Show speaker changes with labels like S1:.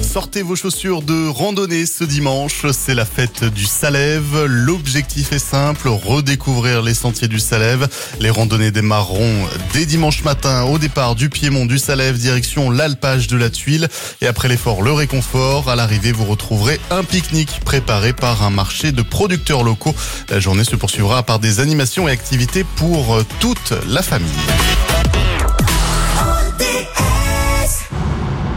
S1: Sortez vos chaussures de randonnée ce dimanche, c'est la fête du Salève. L'objectif est simple, redécouvrir les sentiers du Salève. Les randonnées démarreront dès dimanche matin au départ du Piémont du Salève, direction l'Alpage de la Tuile. Et après l'effort, le réconfort. À l'arrivée, vous retrouverez un pique-nique préparé par un marché de producteurs locaux. La journée se poursuivra par des animations et activités pour toute la famille.